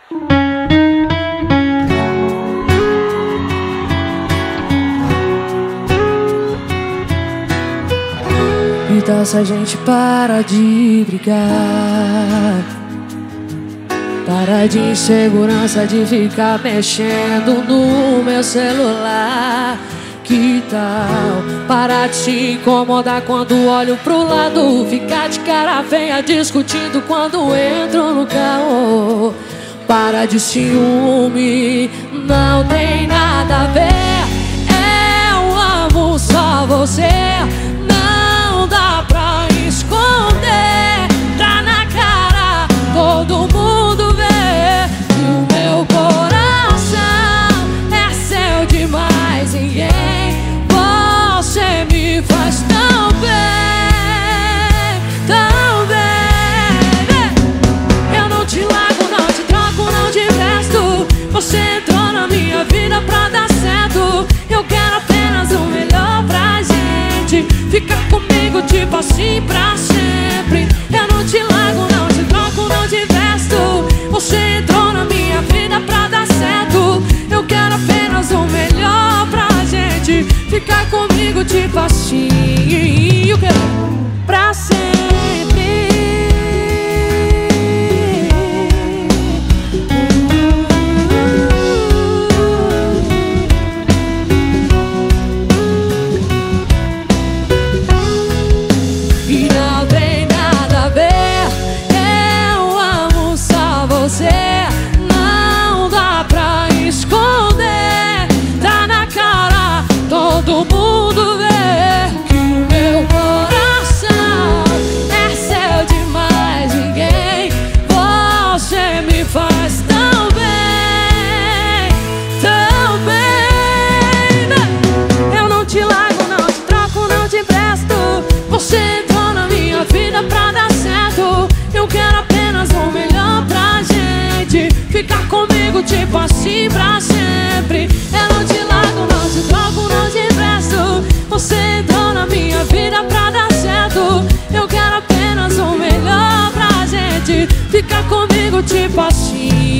Então se a gente para de brigar, para de insegurança de ficar mexendo no meu celular. Que tal parar de se incomodar quando olho pro lado, ficar de cara feia discutindo quando entro no carro. Para de ciúme, não tem nada a ver. Eu amo só você, não dá pra esconder. Tá na cara, todo mundo vê que o meu coração é seu demais. Ninguém, você me faz tão bem, tão bem. Eu não te largo, não te troco, não te empresto. Você entrou na minha vida pra dar certo. Eu quero apenas o melhor pra gente. Fica comigo tipo assim pra sempre. Eu não te largo, não te troco, não te empresto. Você entrou na minha vida pra dar certo. Eu quero apenas o melhor pra gente. Fica comigo tipo assim. Eu quero pra sempre. E não tem nada a ver. Eu amo só você, não dá pra esconder. Tá na cara, todo mundo vê que o meu coração é seu demais. Ninguém, você me faz tão bem, tão bem. Eu não te largo, não te troco, não te empresto. Você entrou na minha vida pra dar certo. Eu quero apenas o melhor pra gente. Ficar comigo tipo assim pra sempre. Eu não te largo, não te troco, não te empresto. Você entrou na minha vida pra dar certo. Eu quero apenas o melhor pra gente. Ficar comigo tipo assim.